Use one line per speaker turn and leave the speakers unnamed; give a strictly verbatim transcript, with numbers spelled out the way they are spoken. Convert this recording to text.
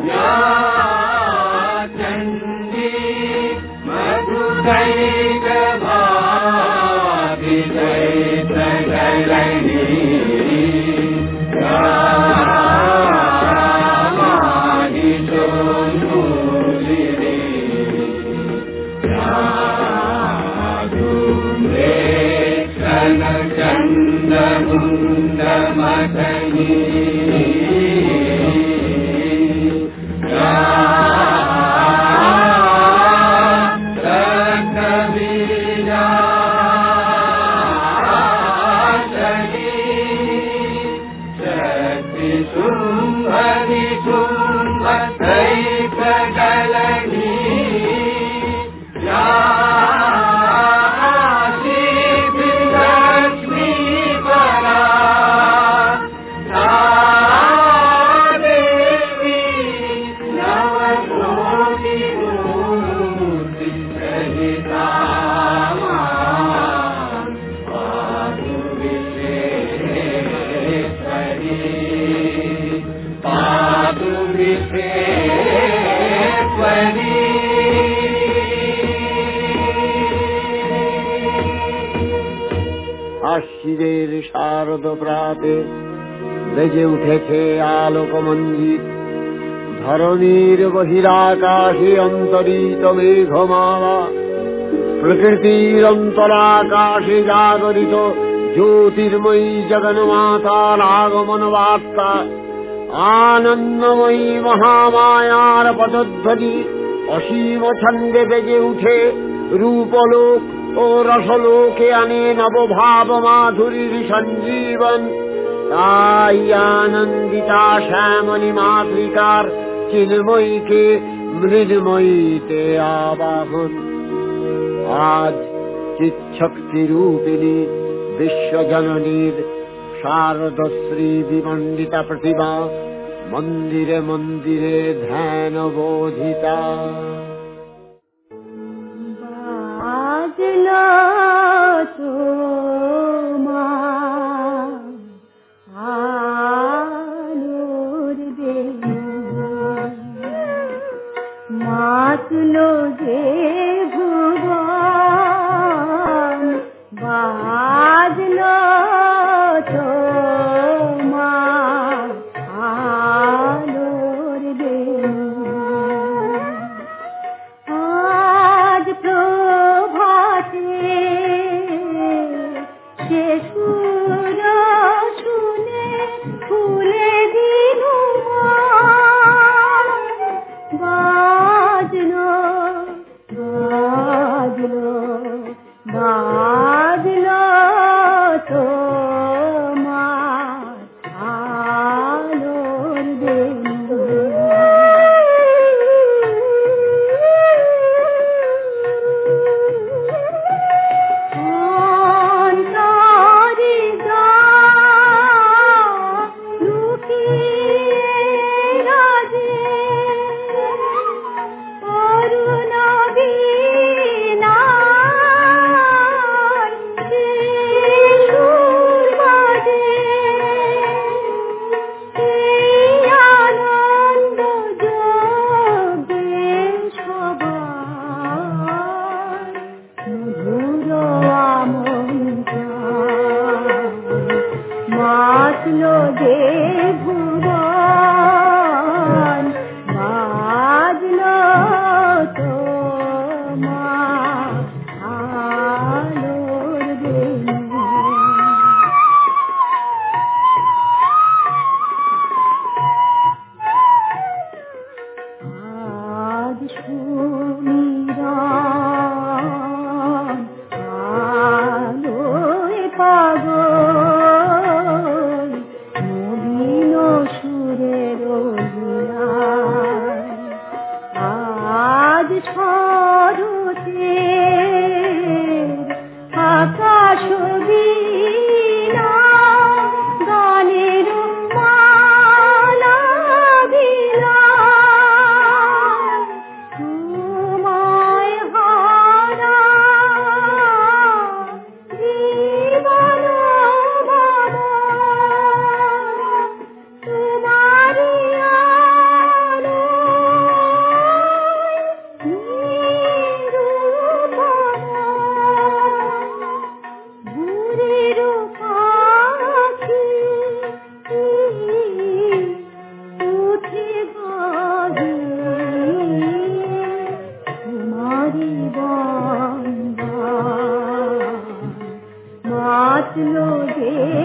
আশ্বিনের শারদ প্রাতে বেজে উঠেছে আলোকমঞ্জিত, ধরণীর বহিরাকাশে অন্তরিত মেঘমালা, প্রকৃতির অন্তরাকাশে জাগরিত জ্যোতির্ময়ী জগন্মাতার আগমন বার্তা, আনন্দময়ী মহামায়ার পদধ্বনি অসীম ছন্দে বেজে উঠে রূপলোক ও রসলোকে আনে নবভাব মাধুরীর সঞ্জীবন। তাই আনন্দিতা শ্যামলী মাতৃকার চিন্ময়ীকে মৃন্ময়ীতে আবাহন। আজ চিৎশক্তি রূপিণী বিশ্বজননীর শারদশ্রী বিমণ্ডিতা প্রতিমা মন্দিরে মন্দিরে ধ্যান বোধিতা।
মাতলো যে ভুবন বাজলো তো মা আলোর বেনু। আজ প্রভাতে সে সুর শুনে ফুলে দিনু বাজলো হে